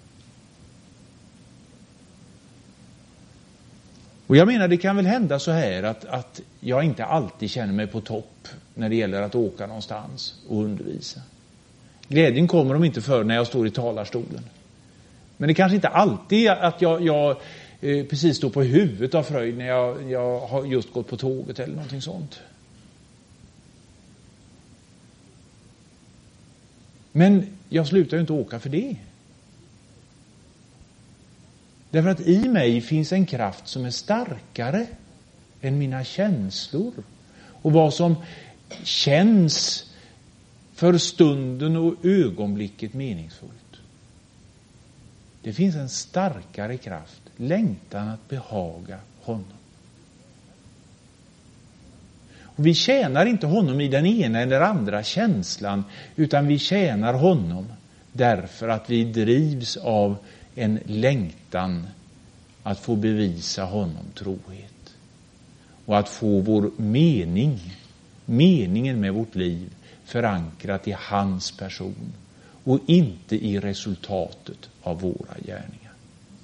Och jag menar, det kan väl hända så här att, att jag inte alltid känner mig på topp när det gäller att åka någonstans och undervisa. Glädjen kommer om inte för när jag står i talarstolen. Men det kanske inte alltid att jag, jag eh, precis står på huvudet av fröjd när jag, jag har just gått på tåget eller någonting sånt. Men jag slutar ju inte åka för det. Därför att i mig finns en kraft som är starkare än mina känslor. Och vad som känns för stunden och ögonblicket meningsfullt. Det finns en starkare kraft, längtan att behaga honom. Och vi tjänar inte honom i den ena eller andra känslan, utan vi tjänar honom därför att vi drivs av en längtan att få bevisa honom trohet. Och att få vår mening, meningen med vårt liv förankrat i hans person och inte i resultatet av våra gärningar.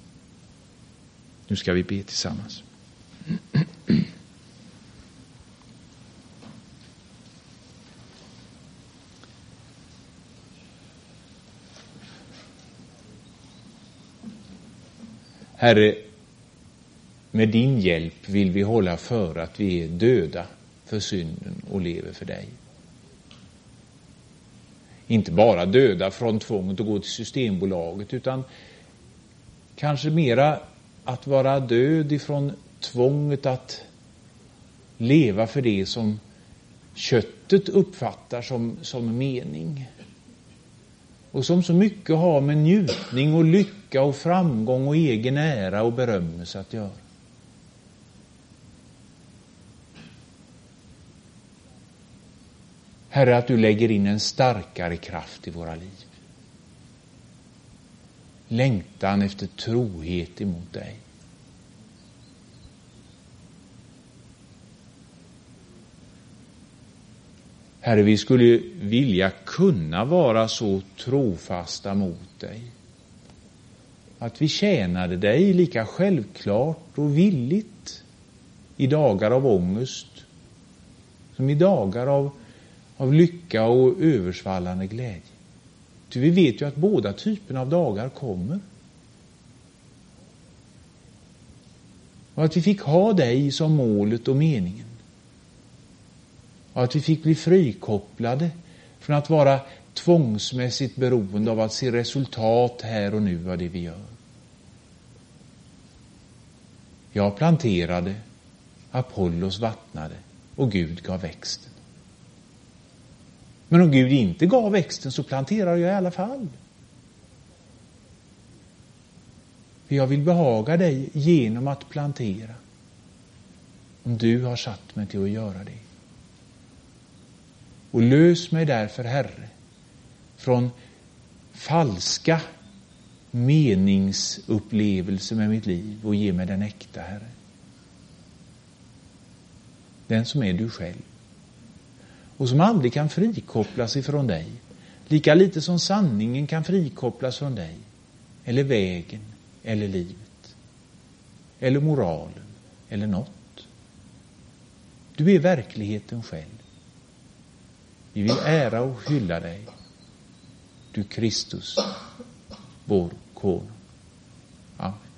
Nu ska vi be tillsammans. Herre, med din hjälp vill vi hålla för att vi är döda för synden och lever för dig. Inte bara döda från tvånget att gå till Systembolaget, utan kanske mera att vara död ifrån tvånget att leva för det som köttet uppfattar som, som mening. Och som så mycket har med njutning och lycka och framgång och egen ära och berömmelse att göra. Herre, att du lägger in en starkare kraft i våra liv. Längtan efter trohet emot dig. Herre, vi skulle vilja kunna vara så trofasta mot dig. Att vi tjänade dig lika självklart och villigt i dagar av ångest som i dagar av, av lycka och översvallande glädje. Ty vi vet ju att båda typerna av dagar kommer. Och att vi fick ha dig som målet och meningen. Och att vi fick bli frikopplade från att vara tvångsmässigt beroende av att se resultat här och nu av det vi gör. Jag planterade, Apollos vattnade och Gud gav växten. Men om Gud inte gav växten så planterar jag i alla fall. För jag vill behaga dig genom att plantera. Om du har satt mig till att göra det. Och lös mig därför, Herre, från falska meningsupplevelser med mitt liv och ge mig den äkta, Herre. Den som är du själv. Och som aldrig kan frikopplas ifrån dig. Lika lite som sanningen kan frikopplas från dig. Eller vägen, eller livet. Eller moralen, eller något. Du är verkligheten själv. Vi vill ära och hylla dig. Du Kristus, vår konung.